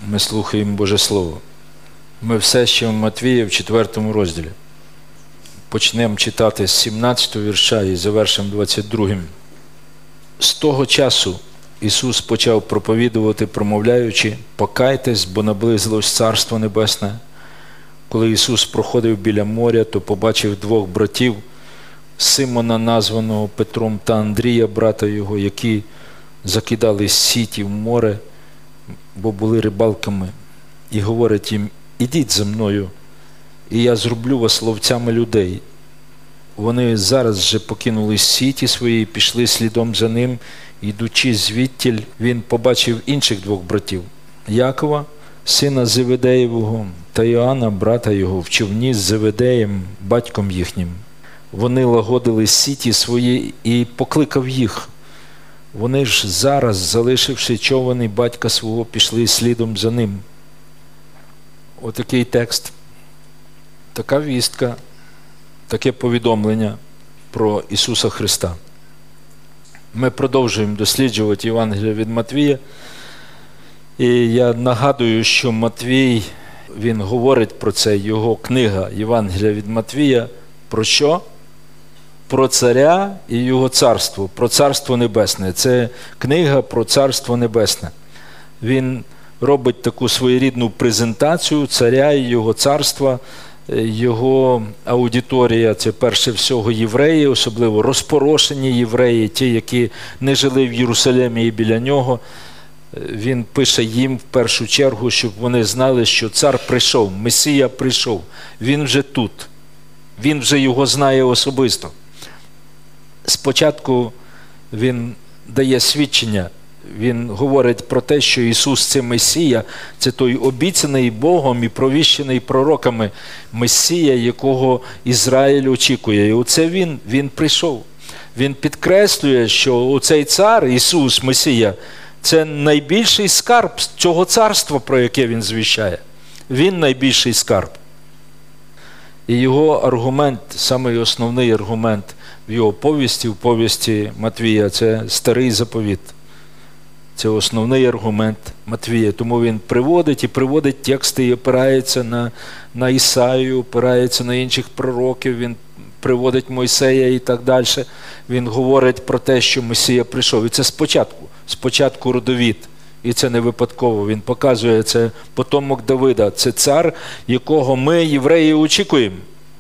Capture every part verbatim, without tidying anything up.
Ми слухаємо Боже Слово. Ми все ще в Матвія в четвертому розділі. Почнемо читати з сімнадцятого вірша і завершимо двадцять другим. З того часу Ісус почав проповідувати, промовляючи: «Покайтесь, бо наблизилось Царство Небесне». Коли Ісус проходив біля моря, то побачив двох братів, Симона, названого Петром, та Андрія, брата його, які закидали сіті в море, бо були рибалками. І говорить їм: «Ідіть за мною, і я зроблю вас ловцями людей». Вони зараз же покинули сіті свої і пішли слідом за ним. Йдучи звідтіль, він побачив інших двох братів: Якова, сина Зеведеєвого, та Іоанна, брата його, в човні з Зеведеєм, батьком їхнім. Вони лагодили сіті свої, і покликав їх. Вони ж зараз, залишивши човен і батька свого, пішли слідом за ним. Отакий текст, така вістка, таке повідомлення про Ісуса Христа. Ми продовжуємо досліджувати Євангелія від Матвія. І я нагадую, що Матвій, він говорить про це, його книга Євангелія від Матвія, про що? Про царя і його царство, про Царство Небесне. Це книга про Царство Небесне. Він робить таку своєрідну презентацію царя і його царства. Його аудиторія – це перше всього євреї, особливо розпорошені євреї, ті, які не жили в Єрусалимі і біля нього. Він пише їм в першу чергу, щоб вони знали, що цар прийшов, Месія прийшов, він вже тут, він вже його знає особисто. Спочатку він дає свідчення, він говорить про те, що Ісус – це Месія, це той обіцяний Богом і провіщений пророками Месія, якого Ізраїль очікує. І оце він, він прийшов. Він підкреслює, що оцей цар, Ісус, Месія, це найбільший скарб цього царства, про яке він звіщає. Він найбільший скарб. І його аргумент, самий основний аргумент в його повісті, в повісті Матвія – це Старий Заповіт. Це основний аргумент Матвія. Тому він приводить і приводить тексти і опирається на, на Ісаю, опирається на інших пророків, він приводить Мойсея і так далі. Він говорить про те, що Месія прийшов. І це спочатку, спочатку родовід. І це не випадково. Він показує, це потомок Давида, це цар, якого ми, євреї, очікуємо.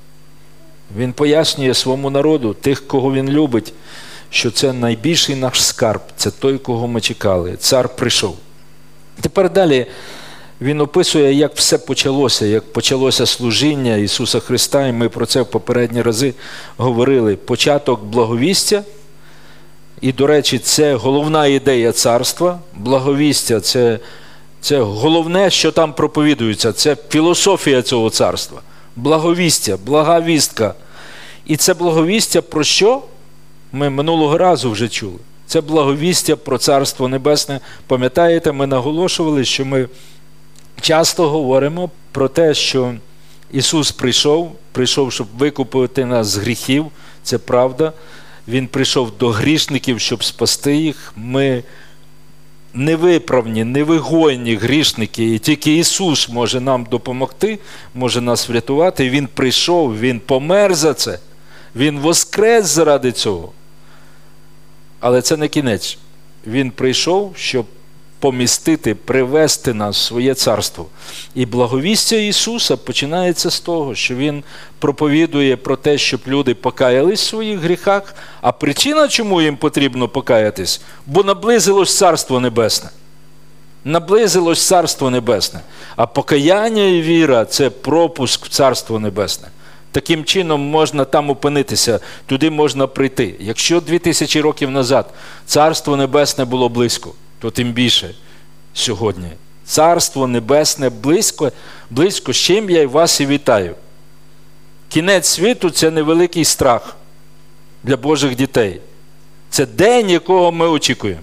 Він пояснює своєму народу, тих, кого він любить, що це найбільший наш скарб, це той, кого ми чекали. Цар прийшов. Тепер далі він описує, як все почалося, як почалося служіння Ісуса Христа, і ми про це в попередні рази говорили. Початок благовістя, і, до речі, це головна ідея царства. Благовістя – це, це головне, що там проповідується, це філософія цього царства. Благовістя, блага вістка. І це благовістя про що? Ми минулого разу вже чули. Це благовістя про Царство Небесне. Пам'ятаєте, ми наголошували, що ми часто говоримо про те, що Ісус прийшов, прийшов, щоб викупити нас з гріхів. Це правда. Він прийшов до грішників, щоб спасти їх. Ми невиправні, невигойні грішники, і тільки Ісус може нам допомогти, може нас врятувати. Він прийшов, Він помер за це. Він воскрес заради цього. Але це не кінець. Він прийшов, щоб помістити, привести нас в своє царство. І благовістя Ісуса починається з того, що Він проповідує про те, щоб люди покаялись в своїх гріхах. А причина, чому їм потрібно покаятись? Бо наблизилось Царство Небесне. Наблизилось Царство Небесне. А покаяння і віра – це пропуск в Царство Небесне. Таким чином можна там опинитися, туди можна прийти. Якщо дві тисячі років назад Царство Небесне було близько, то тим більше сьогодні. Царство Небесне близько, близько, з чим я вас і вітаю. Кінець світу – це невеликий страх для Божих дітей. Це день, якого ми очікуємо.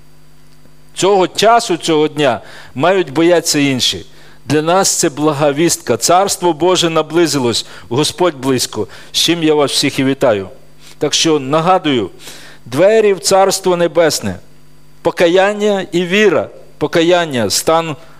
Цього часу, цього дня мають боятися інші. Для нас це блага вістка. Царство Боже наблизилось, Господь близько, з чим я вас всіх і вітаю. Так що нагадую, двері в Царство Небесне, покаяння і віра. Покаяння, стан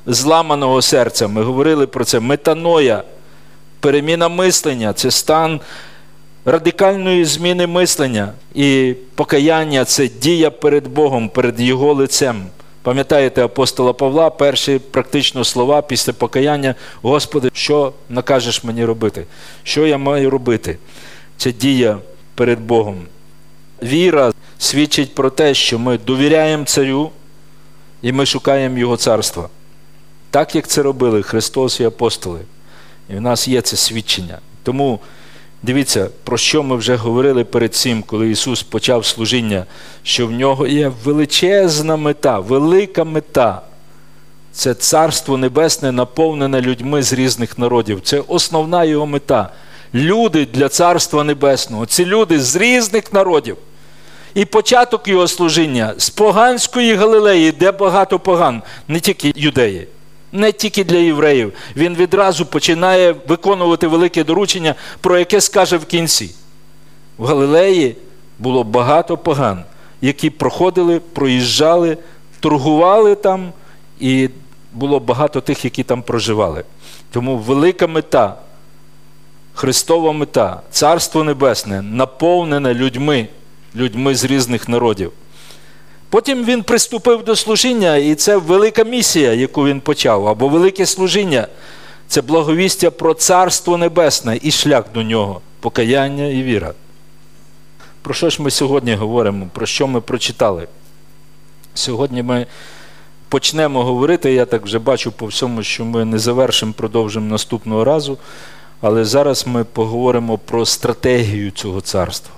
зламаного серця. Ми говорили про це. Метаноя, переміна мислення – це стан радикальної зміни мислення. І покаяння – це дія перед Богом, перед Його лицем. Пам'ятаєте апостола Павла, перші практично слова після покаяння: «Господи, що накажеш мені робити? Що я маю робити?» Це дія перед Богом. Віра свідчить про те, що ми довіряємо Царю і ми шукаємо Його царства. Так, як це робили Христос і апостоли. І в нас є це свідчення. Тому дивіться, про що ми вже говорили перед цим, коли Ісус почав служіння, що в Нього є величезна мета, велика мета. Це Царство Небесне, наповнене людьми з різних народів. Це основна Його мета. Люди для Царства Небесного. Ці люди з різних народів. І початок Його служіння з поганської Галилеї, де багато поган, не тільки юдеї. Не тільки для євреїв. Він відразу починає виконувати велике доручення, про яке скаже в кінці. В Галилеї було багато поган, які проходили, проїжджали, торгували там, і було багато тих, які там проживали. Тому велика мета, Христова мета, Царство Небесне, наповнене людьми, людьми з різних народів. Потім він приступив до служіння, і це велика місія, яку він почав, або велике служіння. Це благовістя про Царство Небесне і шлях до нього, покаяння і віра. Про що ж ми сьогодні говоримо? Про що ми прочитали? Сьогодні ми почнемо говорити, я так вже бачу по всьому, що ми не завершимо, продовжимо наступного разу, але зараз ми поговоримо про стратегію цього царства.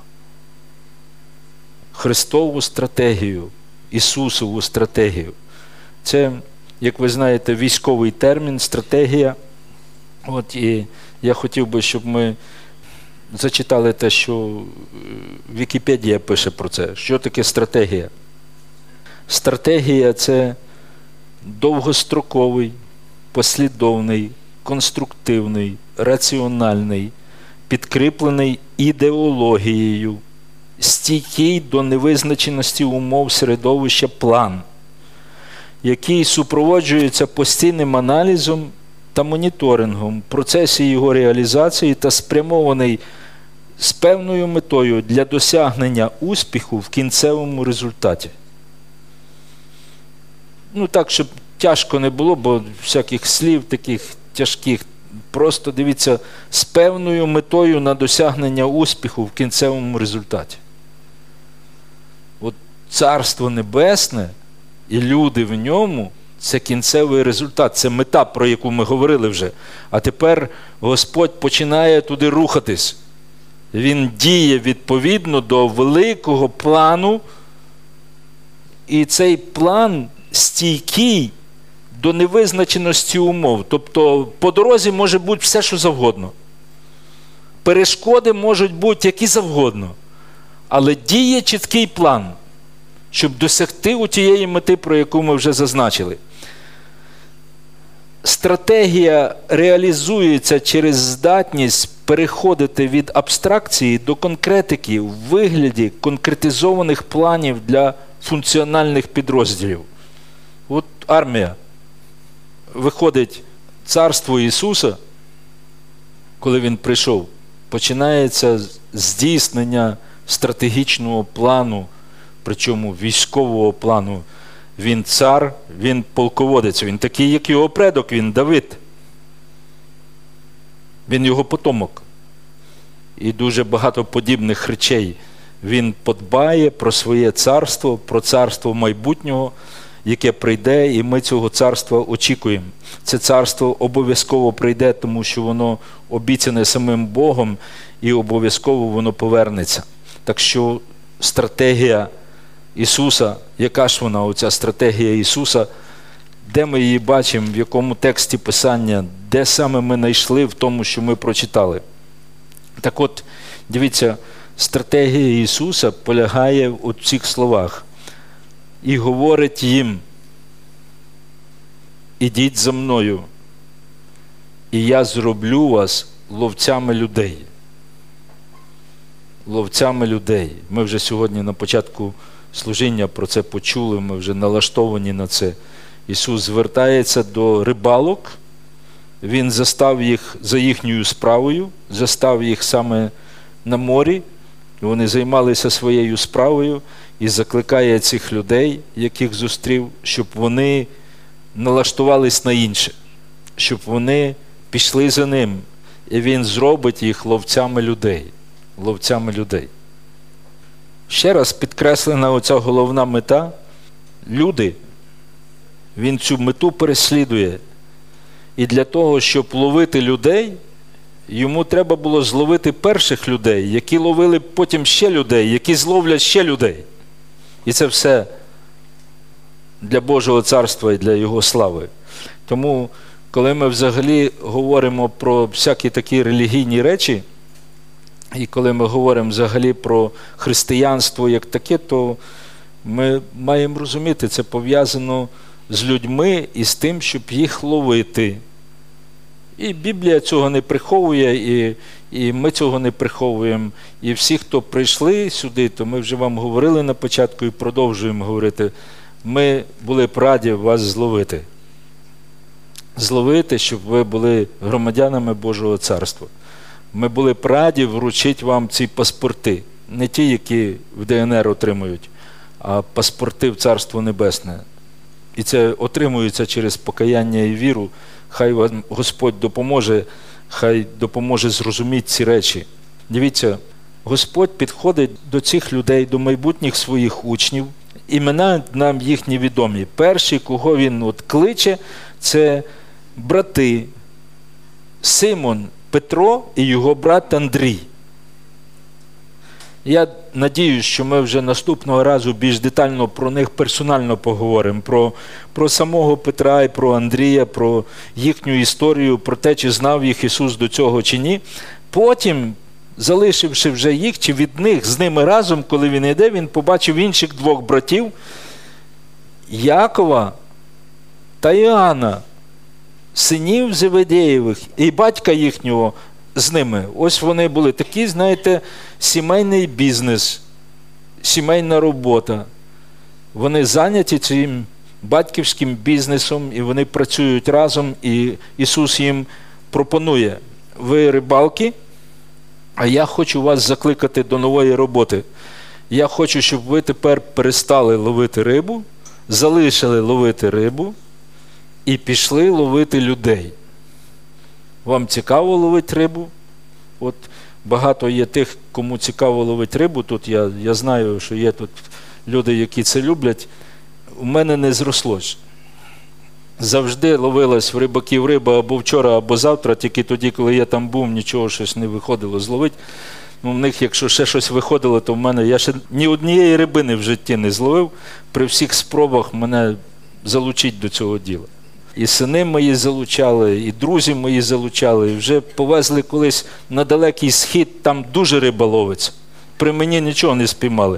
Христову стратегію, Ісусову стратегію. Це, як ви знаєте, військовий термін, стратегія. От, і я хотів би, щоб ми зачитали те, що Вікіпедія пише про це. Що таке стратегія? Стратегія – це довгостроковий, послідовний, конструктивний, раціональний, підкріплений ідеологією, стійкий до невизначеності умов середовища план, який супроводжується постійним аналізом та моніторингом в процесі його реалізації та спрямований з певною метою для досягнення успіху в кінцевому результаті. Ну так, щоб тяжко не було, бо всяких слів таких тяжких. Просто дивіться, з певною метою на досягнення успіху в кінцевому результаті. От Царство Небесне і люди в ньому – це кінцевий результат, це мета, про яку ми говорили вже. А тепер Господь починає туди рухатись. Він діє відповідно до великого плану, і цей план стійкий до невизначеності умов. Тобто по дорозі може бути все, що завгодно. Перешкоди можуть бути які завгодно. Але діє чіткий план, щоб досягти у тієї мети, про яку ми вже зазначили. Стратегія реалізується через здатність переходити від абстракції до конкретики в вигляді конкретизованих планів для функціональних підрозділів. От армія. Виходить царство Ісуса, коли Він прийшов, починається здійснення стратегічного плану, причому військового плану. Він цар, він полководець, він такий, як його предок, він Давид. Він його потомок. І дуже багато подібних речей. Він подбає про своє царство, про царство майбутнього, яке прийде, і ми цього царства очікуємо. Це царство обов'язково прийде, тому що воно обіцяне самим Богом, і обов'язково воно повернеться. Так що стратегія Ісуса, яка ж вона, оця стратегія Ісуса, де ми її бачимо, в якому тексті Писання, де саме ми знайшли в тому, що ми прочитали. Так от, дивіться, стратегія Ісуса полягає в цих словах. І говорить їм: ідіть за мною, і я зроблю вас ловцями людей. Ловцями людей. Ми вже сьогодні на початку служіння про це почули, ми вже налаштовані на це. Ісус звертається до рибалок, Він застав їх за їхньою справою, застав їх саме на морі, вони займалися своєю справою і закликає цих людей, яких зустрів, щоб вони налаштувались на інше, щоб вони пішли за ним, і він зробить їх ловцями людей. Ловцями людей. Ще раз підкреслена оця головна мета. Люди, він цю мету переслідує. І для того, щоб ловити людей, йому треба було зловити перших людей, які ловили потім ще людей, які зловлять ще людей. І це все для Божого царства і для Його слави. Тому, коли ми взагалі говоримо про всякі такі релігійні речі, і коли ми говоримо взагалі про християнство як таке, то ми маємо розуміти, це пов'язано з людьми і з тим, щоб їх ловити. І Біблія цього не приховує, і, і ми цього не приховуємо. І всі, хто прийшли сюди, то ми вже вам говорили на початку і продовжуємо говорити, ми були б раді вас зловити. Зловити, щоб ви були громадянами Божого царства. Ми були б раді вручити вам ці паспорти. Не ті, які в Де Ен Ер отримують, а паспорти в Царство Небесне. І це отримується через покаяння і віру. Хай вам Господь допоможе, хай допоможе зрозуміти ці речі. Дивіться, Господь підходить до цих людей, до майбутніх своїх учнів. Імена нам їхні відомі. Перший, кого він от кличе, це брати Симон Петро і його брат Андрій. Я надіюсь, що ми вже наступного разу більш детально про них персонально поговоримо. Про, про самого Петра і про Андрія, про їхню історію, про те, чи знав їх Ісус до цього чи ні. Потім, залишивши вже їх, чи від них, з ними разом, коли він йде, він побачив інших двох братів, Якова та Іоанна, синів Зеведеєвих, і батька їхнього з ними. Ось вони були такі, знаєте, сімейний бізнес, сімейна робота. Вони зайняті цим батьківським бізнесом, і вони працюють разом, і Ісус їм пропонує: ви рибалки, а я хочу вас закликати до нової роботи. Я хочу, щоб ви тепер перестали ловити рибу, залишили ловити рибу і пішли ловити людей. Вам цікаво ловити рибу? От багато є тих, кому цікаво ловити рибу. Тут я, я знаю, що є тут люди, які це люблять. У мене не зрослось. Завжди ловилась в рибаків риба або вчора, або завтра, тільки тоді, коли я там був, нічого щось не виходило зловити. Ну, в них, якщо ще щось виходило, то в мене, я ще ні однієї рибини в житті не зловив. При всіх спробах мене залучить до цього діла. І сини мої залучали, і друзі мої залучали, і вже повезли колись на далекий схід, там дуже риба ловиться. При мені нічого не спіймали.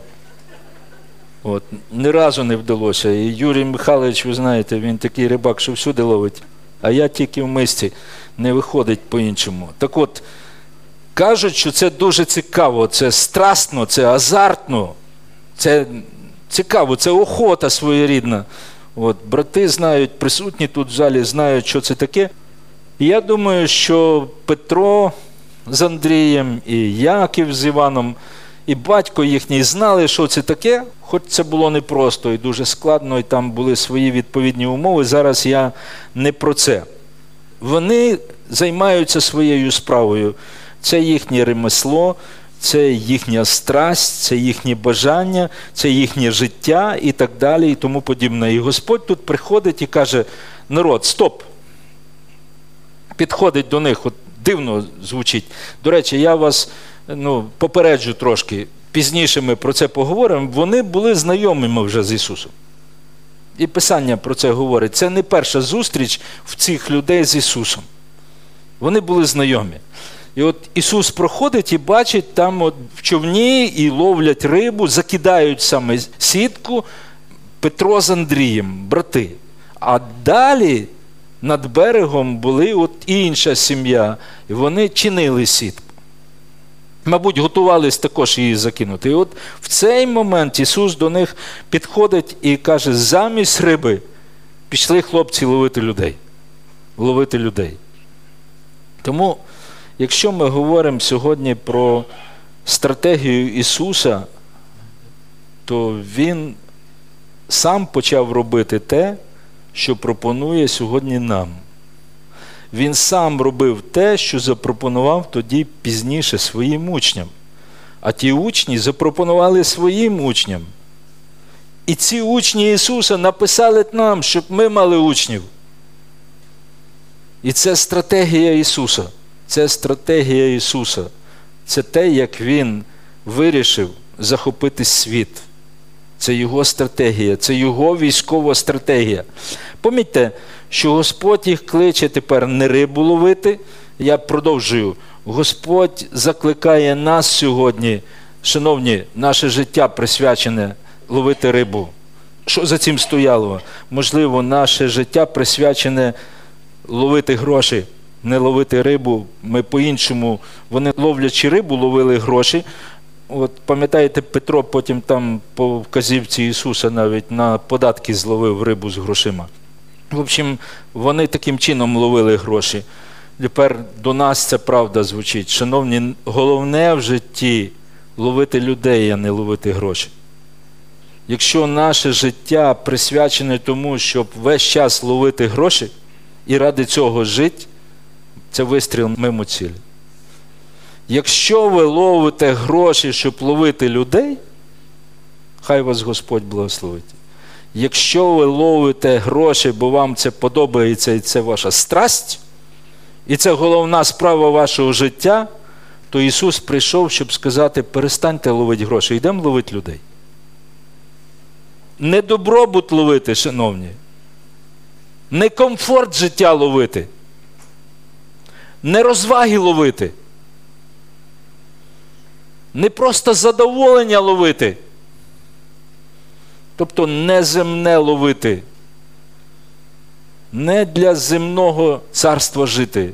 От. Ні разу не вдалося. І Юрій Михайлович, ви знаєте, він такий рибак, що всюди ловить. А я тільки в мисці, не виходить по-іншому. Так от, кажуть, що це дуже цікаво, це страстно, це азартно, це цікаво, це охота своєрідна. От, брати знають, присутні тут в залі знають, що це таке. І я думаю, що Петро з Андрієм, і Яків з Іваном, і батько їхній знали, що це таке, хоч це було непросто і дуже складно, і там були свої відповідні умови. Зараз я не про це. Вони займаються своєю справою. Це їхнє ремесло, це їхня страсть, це їхнє бажання, це їхнє життя і так далі, і тому подібне. І Господь тут приходить і каже: народ, стоп! Підходить до них, от дивно звучить. До речі, я вас ну, попереджу трошки, пізніше ми про це поговоримо. Вони були знайомими вже з Ісусом. І Писання про це говорить. Це не перша зустріч в цих людей з Ісусом. Вони були знайомі. І от Ісус проходить і бачить там от в човні і ловлять рибу, закидають саме сітку Петро з Андрієм, брати. А далі над берегом були от інша сім'я, і вони чинили сітку. Мабуть, готувались також її закинути. І от в цей момент Ісус до них підходить і каже: замість риби пішли хлопці ловити людей. Ловити людей. Тому, якщо ми говоримо сьогодні про стратегію Ісуса, то Він сам почав робити те, що пропонує сьогодні нам. Він сам робив те, що запропонував тоді пізніше своїм учням. А ті учні запропонували своїм учням. І ці учні Ісуса написали нам, щоб ми мали учнів. І це стратегія Ісуса. Це стратегія Ісуса. Це те, як Він вирішив захопити світ. Це Його стратегія, це Його військова стратегія. Помітьте, що Господь їх кличе тепер не рибу ловити. Я продовжую. Господь закликає нас сьогодні, шановні, наше життя присвячене ловити рибу. Що за цим стояло? Можливо, наше життя присвячене ловити гроші, не ловити рибу. Ми по-іншому, вони ловлячи рибу, ловили гроші. От пам'ятаєте, Петро потім там по вказівці Ісуса навіть на податки зловив рибу з грошима. В общем, вони таким чином ловили гроші. Тепер до нас ця правда звучить. Шановні, головне в житті ловити людей, а не ловити гроші. Якщо наше життя присвячене тому, щоб весь час ловити гроші і ради цього жити, це вистріл мимо цілі. Якщо ви ловите гроші, щоб ловити людей, хай вас Господь благословить. Якщо ви ловите гроші, бо вам це подобається і це ваша страсть, і це головна справа вашого життя, то Ісус прийшов, щоб сказати, перестаньте ловити гроші, йдемо ловити людей. Не добробут ловити, шановні. Не комфорт життя ловити. Не розваги ловити. Не просто задоволення ловити. Тобто не земне ловити. Не для земного царства жити,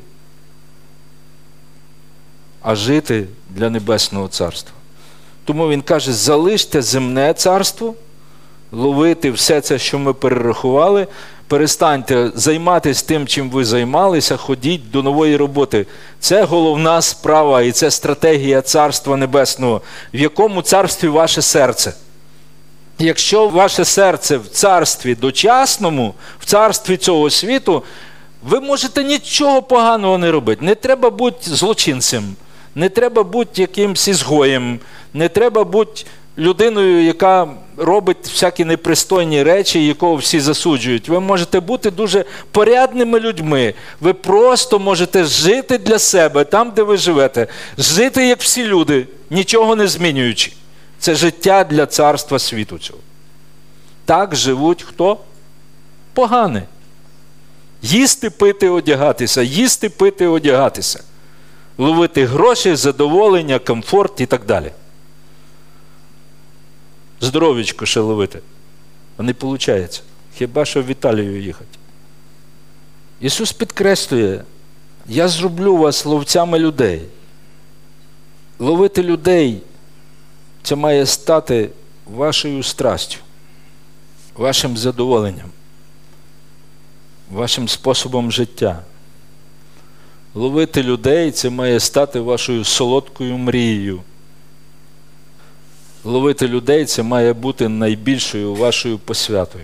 а жити для небесного царства. Тому він каже, залиште земне царство, ловити все це, що ми перерахували, перестаньте займатися тим, чим ви займалися, ходіть до нової роботи. Це головна справа і це стратегія Царства Небесного. В якому царстві ваше серце? Якщо ваше серце в царстві дочасному, в царстві цього світу, ви можете нічого поганого не робити. Не треба бути злочинцем, не треба бути якимсь ізгоєм, не треба бути людиною, яка робить всякі непристойні речі, якого всі засуджують. Ви можете бути дуже порядними людьми. Ви просто можете жити для себе, там, де ви живете. Жити, як всі люди, нічого не змінюючи. Це життя для царства світу цього. Так живуть хто? Погане. Їсти, пити, одягатися. Їсти, пити, одягатися. Ловити гроші, задоволення, комфорт і так далі. Здоров'ячко ще ловити. А не виходить. Хіба що в Італію їхати. Ісус підкреслює, я зроблю вас ловцями людей. Ловити людей – це має стати вашою страстю, вашим задоволенням, вашим способом життя. Ловити людей – це має стати вашою солодкою мрією. Ловити людей – це має бути найбільшою вашою посвятою.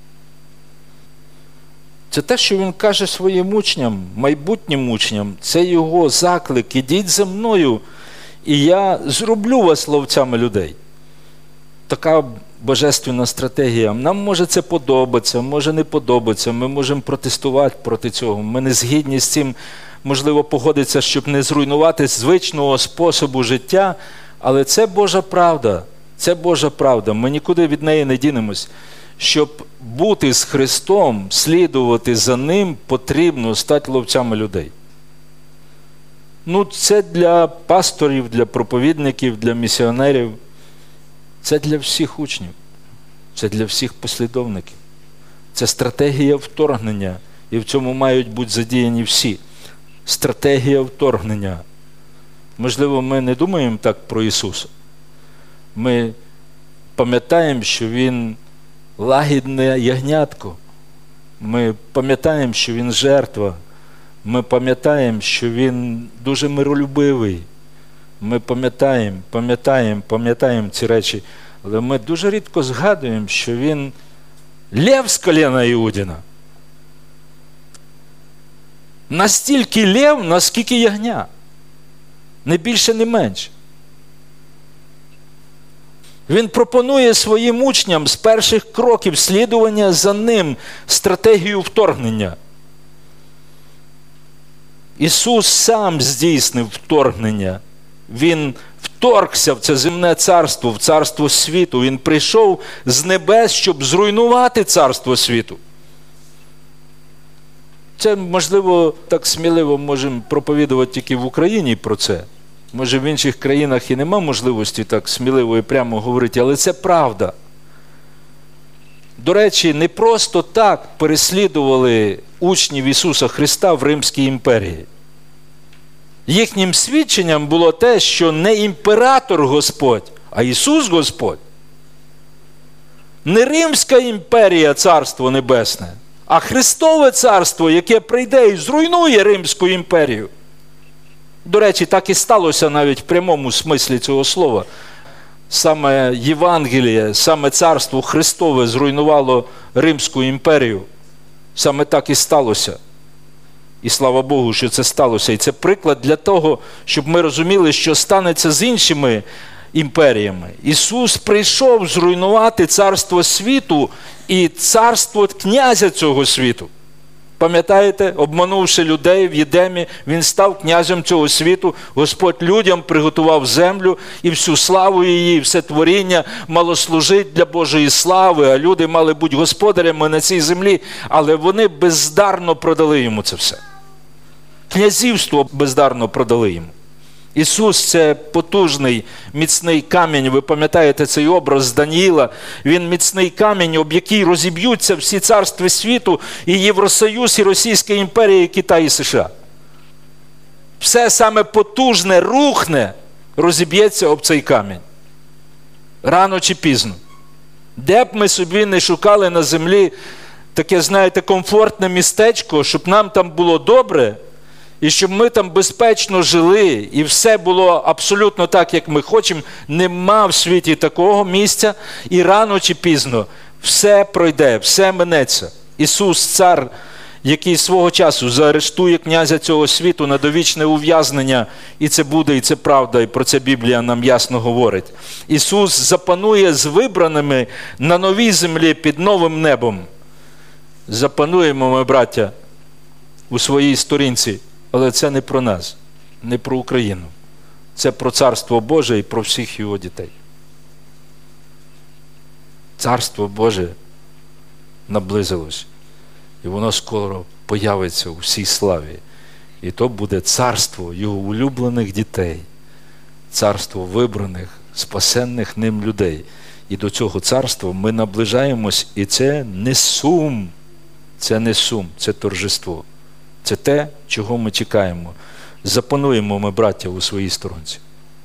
Це те, що він каже своїм учням, майбутнім учням, це його заклик, ідіть за мною, і я зроблю вас ловцями людей. Така божественна стратегія. Нам може це подобатися, може не подобатися, ми можемо протестувати проти цього, ми не згідні з цим, можливо, погодитися, щоб не зруйнувати звичного способу життя, але це Божа правда, це Божа правда, ми нікуди від неї не дінемось. Щоб бути з Христом, слідувати за Ним, потрібно стати ловцями людей. Ну, це для пасторів, для проповідників, для місіонерів. Це для всіх учнів. Це для всіх послідовників. Це стратегія вторгнення. І в цьому мають бути задіяні всі. Стратегія вторгнення. Можливо, ми не думаємо так про Ісуса. Ми пам'ятаємо, що Він лагідне ягнятко. Ми пам'ятаємо, що він жертва. Ми пам'ятаємо, що він дуже миролюбивий. Ми пам'ятаємо, пам'ятаємо, пам'ятаємо ці речі. Але ми дуже рідко згадуємо, що він лев з коліна Іудіна. Настільки лев, наскільки ягня. Не більше, не менше. Він пропонує своїм учням з перших кроків слідування за ним стратегію вторгнення. Ісус сам здійснив вторгнення. Він вторгся в це земне царство, в царство світу. Він прийшов з небес, щоб зруйнувати царство світу. Це, можливо, так сміливо можемо проповідувати тільки в Україні про це. Може, в інших країнах і нема можливості так сміливо і прямо говорити, але це правда. До речі, не просто так переслідували учнів Ісуса Христа в Римській імперії. Їхнім свідченням було те, що не імператор Господь, а Ісус Господь. Не Римська імперія, Царство Небесне, а Христове Царство, яке прийде і зруйнує Римську імперію. До речі, так і сталося навіть в прямому смислі цього слова. Саме Євангеліє, саме Царство Христове зруйнувало Римську імперію. Саме так і сталося. І слава Богу, що це сталося. І це приклад для того, щоб ми розуміли, що станеться з іншими імперіями. Ісус прийшов зруйнувати царство світу і царство князя цього світу. Пам'ятаєте, обманувши людей в Єдемі, він став князем цього світу. Господь людям приготував землю і всю славу її, все творіння мало служити для Божої слави, а люди мали бути господарями на цій землі, але вони бездарно продали йому це все. Князівство бездарно продали йому. Ісус – це потужний, міцний камінь. Ви пам'ятаєте цей образ Даніїла? Він міцний камінь, об який розіб'ються всі царства світу, і Євросоюз, і Російська імперія, і Китай, і США. Все саме потужне рухне, розіб'ється об цей камінь. Рано чи пізно. Де б ми собі не шукали на землі таке, знаєте, комфортне містечко, щоб нам там було добре, і щоб ми там безпечно жили, і все було абсолютно так, як ми хочемо, нема в світі такого місця, і рано чи пізно все пройде, все минеться. Ісус, цар, який свого часу заарештує князя цього світу на довічне ув'язнення, і це буде, і це правда, і про це Біблія нам ясно говорить. Ісус запанує з вибраними на новій землі під новим небом. Запануємо ми, браття, у своїй сторінці. Але це не про нас, не про Україну. Це про Царство Боже і про всіх його дітей. Царство Боже наблизилось. І воно скоро появиться у всій славі. І то буде царство його улюблених дітей. Царство вибраних, спасенних ним людей. І до цього царства ми наближаємось. І це не сум. Це не сум, це торжество. Це те, чого ми чекаємо. Запануємо ми, браття, у своїй сторонці.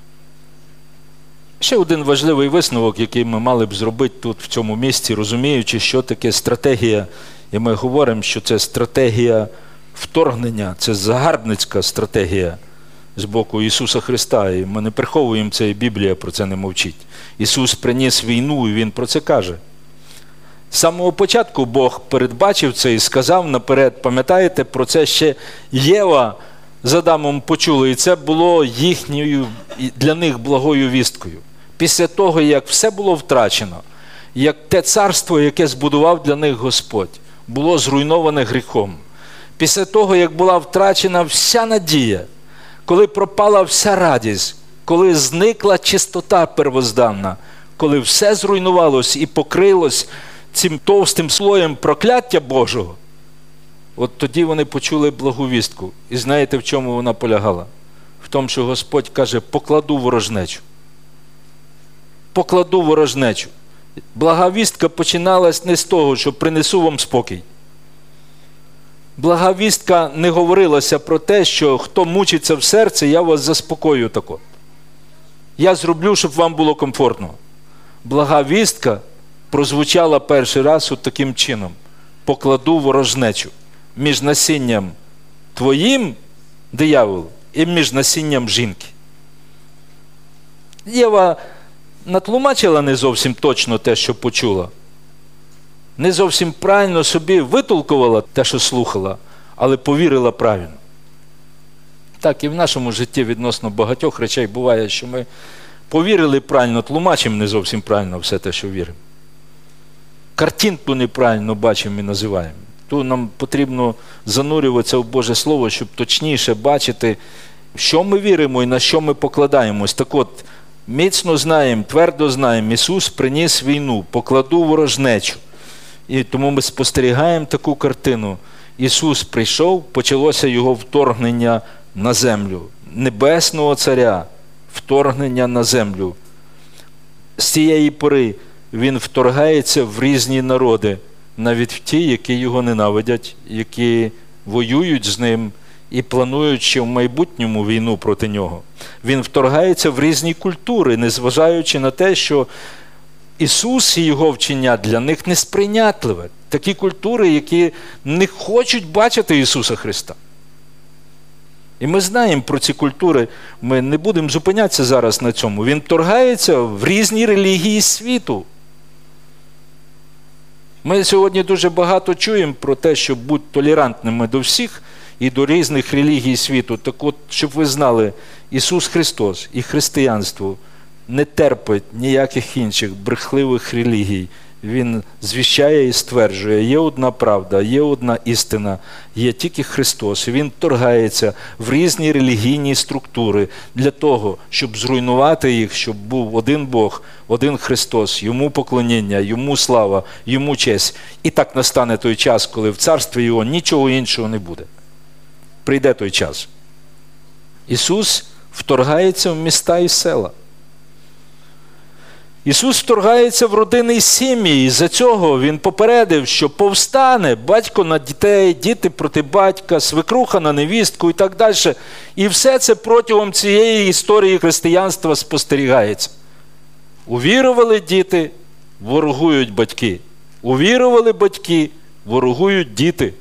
Ще один важливий висновок, який ми мали б зробити тут, в цьому місці, розуміючи, що таке стратегія. І ми говоримо, що це стратегія вторгнення, це загарбницька стратегія з боку Ісуса Христа. І ми не приховуємо це, і Біблія про це не мовчить. Ісус приніс війну, і Він про це каже. З самого початку Бог передбачив це і сказав наперед, пам'ятаєте, про це ще Єва з Адамом почули, і це було їхньою, для них благою вісткою. Після того, як все було втрачено, як те царство, яке збудував для них Господь, було зруйноване гріхом. Після того, як була втрачена вся надія, коли пропала вся радість, коли зникла чистота первозданна, коли все зруйнувалось і покрилось цим товстим слоєм прокляття Божого, от тоді вони почули благу вістку. І знаєте, в чому вона полягала? В тому, що Господь каже, покладу ворожнечу. Покладу ворожнечу. Блага вістка починалась не з того, що принесу вам спокій. Блага вістка не говорилася про те, що хто мучиться в серці, я вас заспокою тако. Я зроблю, щоб вам було комфортно. Блага вістка прозвучала перший раз от таким чином. покладу ворожнечу між насінням твоїм, диявол, і між насінням жінки. Єва натлумачила не зовсім точно те, що почула. Не зовсім правильно собі витолкувала те, що слухала, але повірила правильно. Так і в нашому житті відносно багатьох речей буває, що ми повірили правильно, тлумачимо не зовсім правильно все те, що віримо. Картинку неправильно бачимо і називаємо. Тут нам потрібно занурюватися в Боже Слово, щоб точніше бачити, в що ми віримо і на що ми покладаємось. Так от, міцно знаємо, твердо знаємо, Ісус приніс війну, покладу ворожнечу. І тому ми спостерігаємо таку картину. Ісус прийшов, почалося Його вторгнення на землю. Небесного Царя, вторгнення на землю. З цієї пори Він вторгається в різні народи, навіть в ті, які Його ненавидять, які воюють з Ним і планують ще в майбутньому війну проти Нього. Він вторгається в різні культури, незважаючи на те, що Ісус і Його вчення для них несприйнятливе. Такі культури, які не хочуть бачити Ісуса Христа. І ми знаємо про ці культури, ми не будемо зупинятися зараз на цьому. Він вторгається в різні релігії світу. Ми сьогодні дуже багато чуємо про те, щоб бути толерантними до всіх і до різних релігій світу. Так от, щоб ви знали, Ісус Христос і християнство не терпить ніяких інших брехливих релігій. Він звіщає і стверджує, є одна правда, є одна істина, є тільки Христос. І Він вторгається в різні релігійні структури для того, щоб зруйнувати їх, щоб був один Бог, один Христос, Йому поклоніння, Йому слава, Йому честь. І так настане той час, коли в царстві Його нічого іншого не буде. Прийде той час. Ісус вторгається в міста і села. Ісус вторгається в родини і сім'ї, і за цього Він попередив, що повстане батько на дітей, діти проти батька, свекруха на невістку і так далі. І все це протягом цієї історії християнства спостерігається. Увірували діти, ворогують батьки. Увірували батьки, ворогують діти.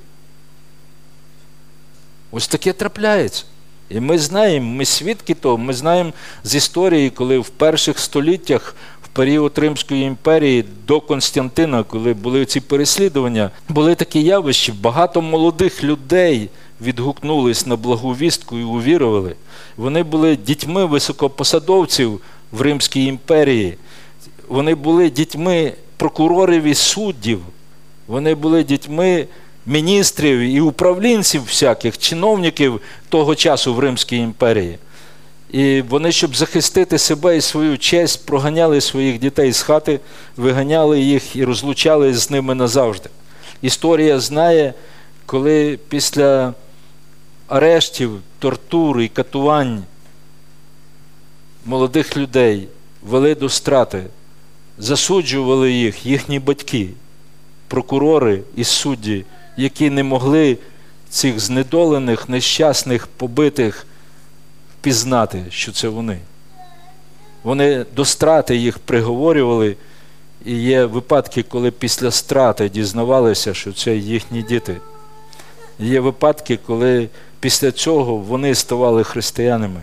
Ось таке трапляється. І ми знаємо, ми свідки того, ми знаємо з історії, коли в перших століттях, в період Римської імперії до Константина, коли були ці переслідування, були такі явища, багато молодих людей відгукнулись на благу вістку і увірували. Вони були дітьми високопосадовців в Римській імперії, вони були дітьми прокурорів і суддів, вони були дітьми міністрів і управлінців всяких, чиновників того часу в Римській імперії. І вони, щоб захистити себе і свою честь, проганяли своїх дітей з хати, виганяли їх і розлучали з ними назавжди. Історія знає, коли після арештів, тортур і катувань молодих людей вели до страти, засуджували їх їхні батьки, прокурори і судді, які не могли цих знедолених, нещасних, побитих впізнати, що це вони. Вони до страти їх приговорювали, і є випадки, коли після страти дізнавалися, що це їхні діти. Є випадки, коли після цього вони ставали християнами,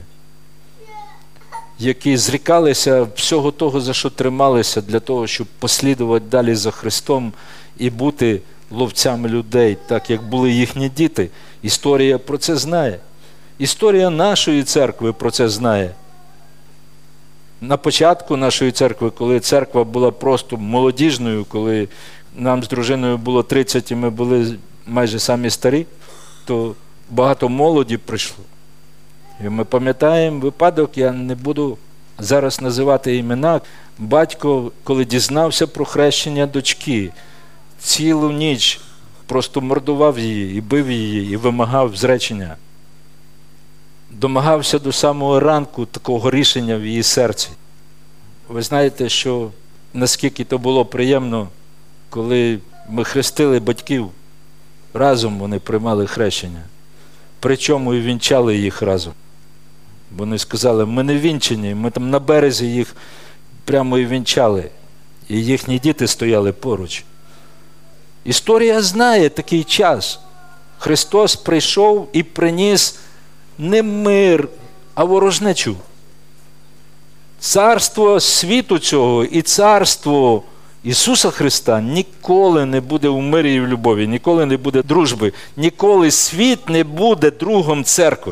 які зрікалися всього того, за що трималися, для того, щоб послідувати далі за Христом і бути ловцями людей, так як були їхні діти. Історія про це знає. Історія нашої церкви про це знає. На початку нашої церкви, коли церква була просто молодіжною, коли нам з дружиною було тридцять і ми були майже самі старі, то багато молоді прийшло. І ми пам'ятаємо випадок, я не буду зараз називати імена. Батько, коли дізнався про хрещення дочки, цілу ніч просто мордував її, і бив її, і вимагав зречення. Домагався до самого ранку такого рішення в її серці. Ви знаєте, що наскільки то було приємно, коли ми хрестили батьків, разом вони приймали хрещення. Причому і вінчали їх разом. Вони сказали, ми не вінчені, ми там на березі їх прямо і вінчали. І їхні діти стояли поруч. Історія знає такий час. Христос прийшов і приніс не мир, а ворожнечу. Царство світу цього і царство Ісуса Христа ніколи не буде в мирі і в любові, ніколи не буде дружби, ніколи світ не буде другом церкви.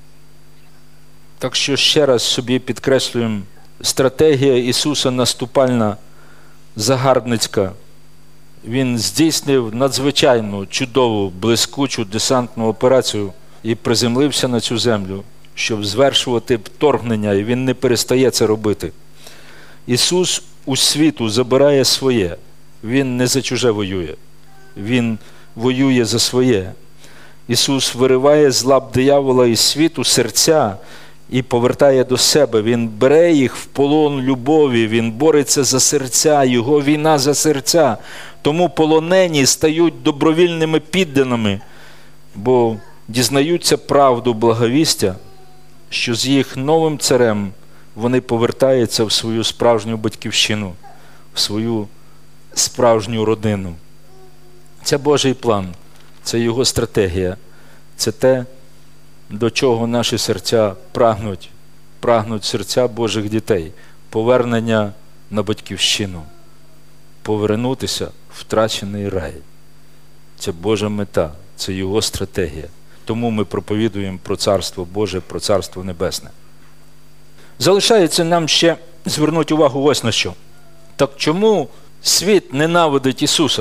Так що ще раз собі підкреслюємо, стратегія Ісуса наступальна, загарбницька. Він здійснив надзвичайну, чудову, блискучу десантну операцію і приземлився на цю землю, щоб звершувати вторгнення, і він не перестає це робити. Ісус у світу забирає своє. Він не за чуже воює. Він воює за своє. Ісус вириває з лап диявола і світу серця і повертає до себе. Він бере їх в полон любові, Він бореться за серця, Його війна за серця. Тому полонені стають добровільними підданими, бо дізнаються правду благовістя, що з їх новим царем вони повертаються в свою справжню батьківщину, в свою справжню родину. Це Божий план, це Його стратегія, це те, до чого наші серця прагнуть, прагнуть серця Божих дітей, повернення на батьківщину, повернутися в втрачений рай. Це Божа мета, це Його стратегія. Тому ми проповідуємо про Царство Боже, про Царство Небесне. Залишається нам ще звернути увагу ось на що. Так чому світ ненавидить Ісуса?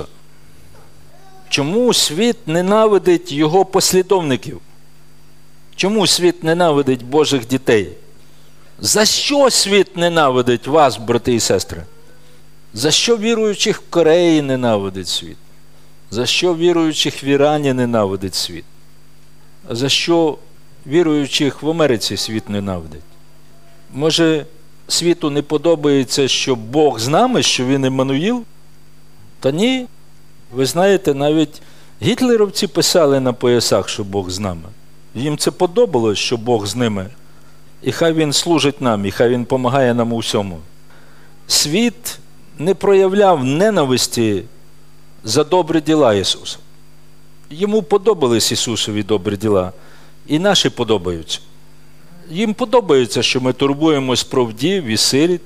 Чому світ ненавидить Його послідовників? Чому світ ненавидить Божих дітей? За що світ ненавидить вас, брати і сестри? За що віруючих в Кореї ненавидить світ? За що віруючих в Ірані ненавидить світ? А за що віруючих в Америці світ ненавидить? Може, світу не подобається, що Бог з нами, що Він Еммануїл? Та ні. Ви знаєте, навіть гітлерівці писали на поясах, що Бог з нами. Їм це подобалось, що Бог з ними. І хай Він служить нам, і хай Він допомагає нам у всьому. Світ не проявляв ненависті за добрі діла Ісуса. Йому подобались Ісусові добрі діла, і наші подобаються. Їм подобається, що ми турбуємось про вдів і сиріт.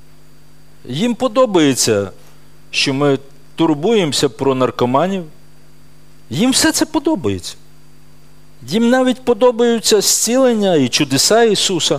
Їм подобається, що ми турбуємося про наркоманів. Їм все це подобається. Їм навіть подобаються зцілення і чудеса Ісуса.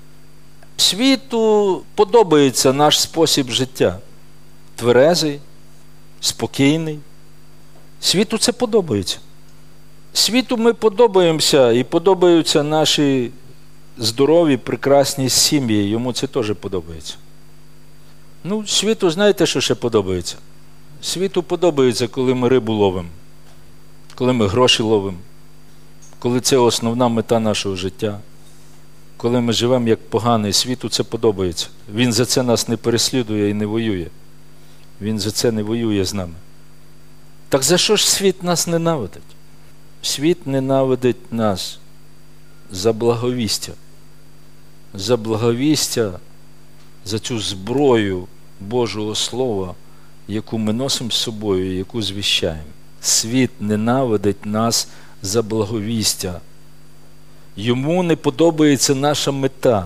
Світу подобається наш спосіб життя. Тверезий, спокійний. Світу це подобається. Світу ми подобаємося і подобаються наші здорові, прекрасні сім'ї. Йому це теж подобається. Ну, світу знаєте, що ще подобається? Світу подобається, коли ми рибу ловимо, коли ми гроші ловимо, коли це основна мета нашого життя, коли ми живемо як поганий, світу це подобається. Він за це нас не переслідує і не воює. Він за це не воює з нами. Так за що ж світ нас ненавидить? Світ ненавидить нас за благовістя. За благовістя, за цю зброю Божого Слова, яку ми носимо з собою, яку звіщаємо. Світ ненавидить нас за благовістя. Йому не подобається наша мета.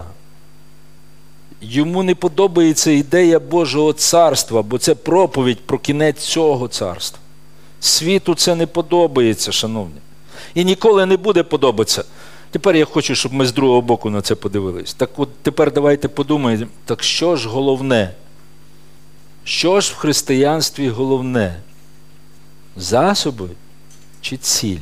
Йому не подобається ідея Божого царства, бо це проповідь про кінець цього царства. Світу це не подобається, шановні. І ніколи не буде подобатися. Тепер я хочу, щоб ми з другого боку на це подивились. Так от тепер давайте подумаємо, так що ж головне? Що ж в християнстві головне? Засоби чи ціль?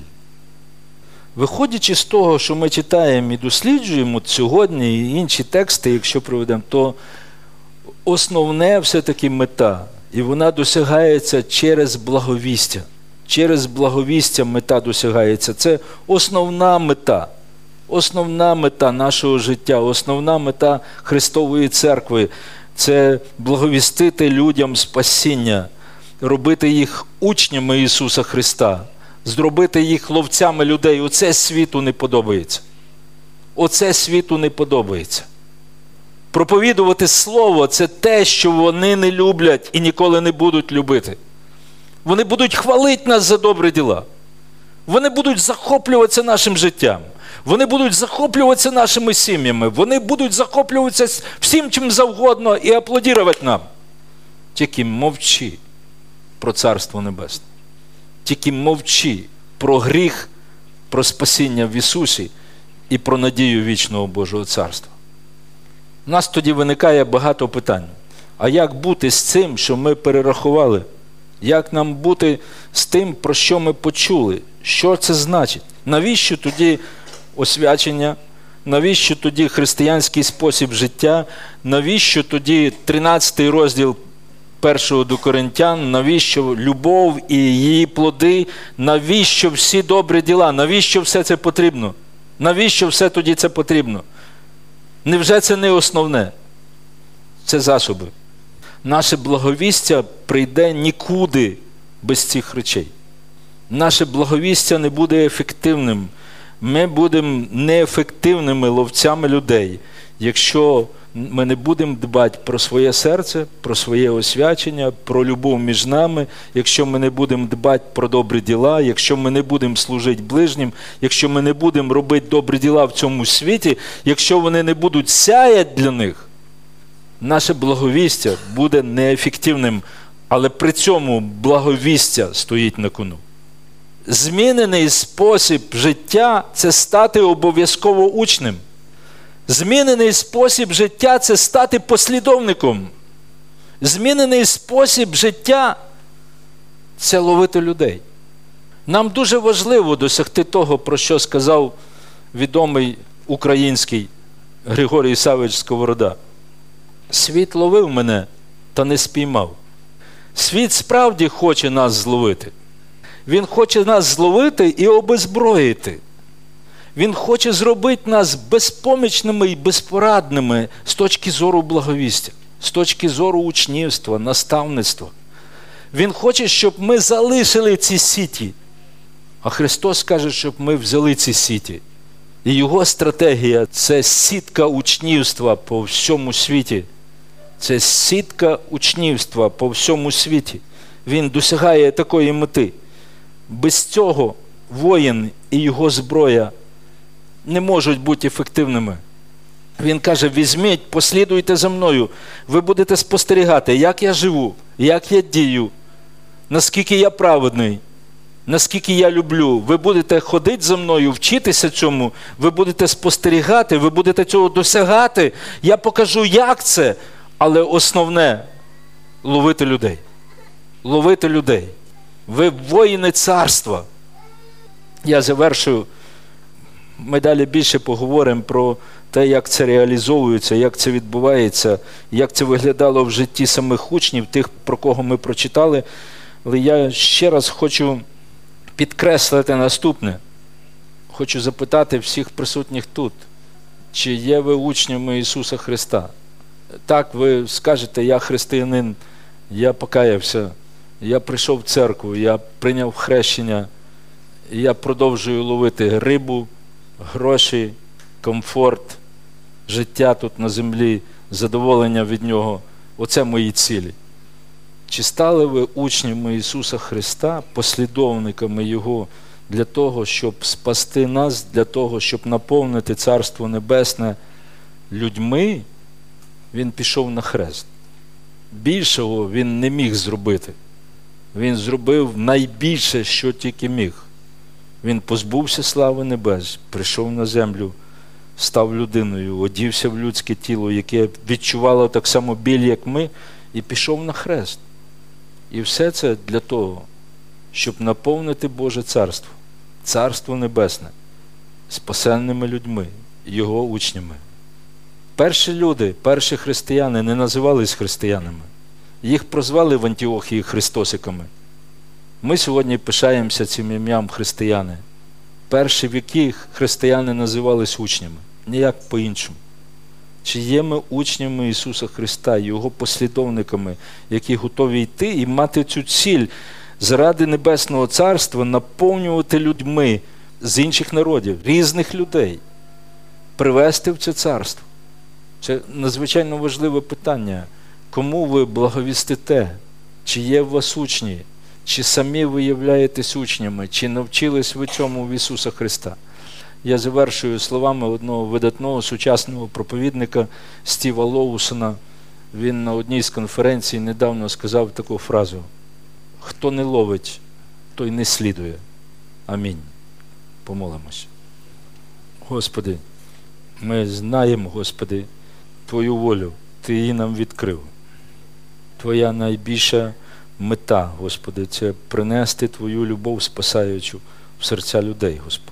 Виходячи з того, що ми читаємо і досліджуємо сьогодні і інші тексти, якщо проведемо, то основне все-таки мета. І вона досягається через благовістя. Через благовістя мета досягається. Це основна мета. Основна мета нашого життя, основна мета Христової Церкви – це благовістити людям спасіння, робити їх учнями Ісуса Христа, зробити їх ловцями людей. Оце світу не подобається. Оце світу не подобається. Проповідувати Слово – це те, що вони не люблять і ніколи не будуть любити. Вони будуть хвалити нас за добрі діла. Вони будуть захоплюватися нашим життям. Вони будуть захоплюватися нашими сім'ями. Вони будуть захоплюватися всім, чим завгодно і аплодувати нам. Тільки мовчи про Царство Небесне. Тільки мовчи про гріх, про спасіння в Ісусі і про надію вічного Божого Царства. У нас тоді виникає багато питань. А як бути з цим, що ми перерахували? Як нам бути з тим, про що ми почули? Що це значить? Навіщо тоді освячення? Навіщо тоді християнський спосіб життя? Навіщо тоді тринадцятий розділ першого до Коринтян? Навіщо любов і її плоди? Навіщо всі добрі діла? Навіщо все це потрібно? Навіщо все тоді це потрібно? Невже це не основне? Це засоби. Наше благовістя прийде нікуди без цих речей. Наше благовістя не буде ефективним. Ми будемо неефективними ловцями людей, якщо ми не будемо дбати про своє серце, про своє освячення, про любов між нами, якщо ми не будемо дбати про добрі діла, якщо ми не будемо служити ближнім, якщо ми не будемо робити добрі діла в цьому світі, якщо вони не будуть сяяти для них, наше благовістя буде неефективним, але при цьому благовістя стоїть на кону. Змінений спосіб життя – це стати обов'язково учнем. Змінений спосіб життя – це стати послідовником. Змінений спосіб життя – це ловити людей. Нам дуже важливо досягти того, про що сказав відомий український Григорій Савич Сковорода. Світ ловив мене, та не спіймав. Світ справді хоче нас зловити. Він хоче нас зловити і обезброїти. Він хоче зробити нас безпомічними і безпорадними з точки зору благовістя, з точки зору учнівства, наставництва. Він хоче, щоб ми залишили ці сіті. А Христос каже, щоб ми взяли ці сіті. І Його стратегія – це сітка учнівства по всьому світі. Це сітка учнівства по всьому світі. Він досягає такої мети. Без цього воїн і його зброя не можуть бути ефективними. Він каже, візьміть, послідуйте за мною. Ви будете спостерігати, як я живу, як я дію, наскільки я праведний, наскільки я люблю. Ви будете ходити за мною, вчитися цьому, ви будете спостерігати, ви будете цього досягати. Я покажу, як це, але основне – ловити людей. Ловити людей. Ви воїни царства. Я завершую. Ми далі більше поговоримо про те, як це реалізовується, як це відбувається, як це виглядало в житті самих учнів, тих, про кого ми прочитали. Але я ще раз хочу підкреслити наступне. Хочу запитати всіх присутніх тут, чи є ви учнями Ісуса Христа? Так, ви скажете, я християнин, я покаявся, я прийшов в церкву, я прийняв хрещення, я продовжую ловити рибу, гроші, комфорт, життя тут на землі, задоволення від нього. Оце мої цілі. Чи стали ви учнями Ісуса Христа, послідовниками Його, для того, щоб спасти нас, для того, щоб наповнити Царство Небесне людьми? Він пішов на хрест. Більшого він не міг зробити. Він зробив найбільше, що тільки міг. Він позбувся слави небес, прийшов на землю, став людиною, одівся в людське тіло, яке відчувало так само біль, як ми, і пішов на хрест. І все це для того, щоб наповнити Боже Царство, Царство Небесне, спасенними людьми, Його учнями. Перші люди, перші християни не називались християнами. Їх прозвали в Антіохії христосиками. Ми сьогодні пишаємося цим ім'ям християни. Перші віки християни називались учнями, ніяк по-іншому. Чи є ми учнями Ісуса Христа, Його послідовниками, які готові йти і мати цю ціль заради Небесного Царства, наповнювати людьми з інших народів, різних людей, привести в це царство? Це надзвичайно важливе питання. Кому ви благовістите? Чи є в вас учні? Чи самі ви являєтесь учнями, чи навчились ви цьому в Ісуса Христа? Я завершую словами одного видатного сучасного проповідника Стіва Лоусона. Він на одній з конференцій недавно сказав таку фразу: «Хто не ловить, той не слідує». Амінь. Помолимось. Господи, ми знаємо, Господи, Твою волю. Ти її нам відкрив. Твоя найбільша мета, Господи, це принести Твою любов спасаючу в серця людей, Господи.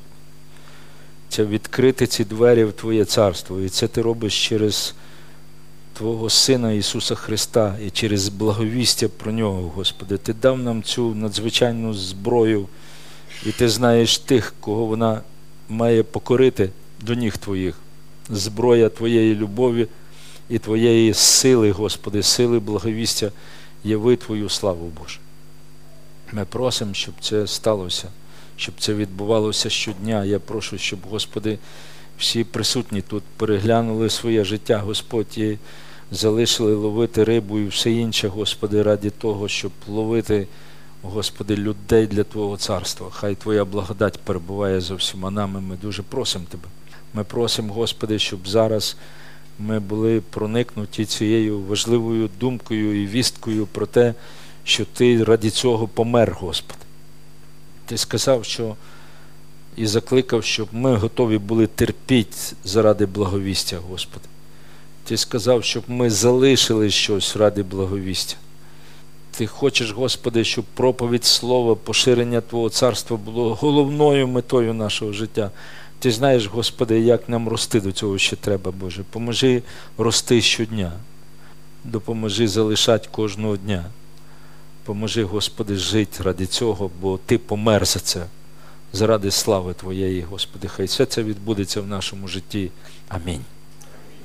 Це відкрити ці двері в Твоє царство. І це Ти робиш через Твого Сина Ісуса Христа і через благовістя про Нього, Господи. Ти дав нам цю надзвичайну зброю, і Ти знаєш тих, кого вона має покорити до ніг Твоїх. Зброя Твоєї любові і Твоєї сили, Господи, сили благовістя, яви Твою славу, Боже. Ми просимо, щоб це сталося, щоб це відбувалося щодня. Я прошу, щоб, Господи, всі присутні тут переглянули своє життя, Господь, і залишили ловити рибу і все інше, Господи, раді того, щоб ловити, Господи, людей для Твого царства. Хай Твоя благодать перебуває за всіма нами. Ми дуже просимо Тебе. Ми просимо, Господи, щоб зараз ми були проникнуті цією важливою думкою і вісткою про те, що Ти раді цього помер, Господи. Ти сказав, що і закликав, щоб ми готові були терпіти заради благовістя, Господи. Ти сказав, щоб ми залишили щось ради благовістя. Ти хочеш, Господи, щоб проповідь Слова, поширення Твого царства було головною метою нашого життя. Ти знаєш, Господи, як нам рости до цього ще треба, Боже. Поможи рости щодня. Допоможи залишати кожного дня. Поможи, Господи, жити ради цього, бо Ти помер за це. Заради слави Твоєї, Господи. Хай все це відбудеться в нашому житті. Амінь.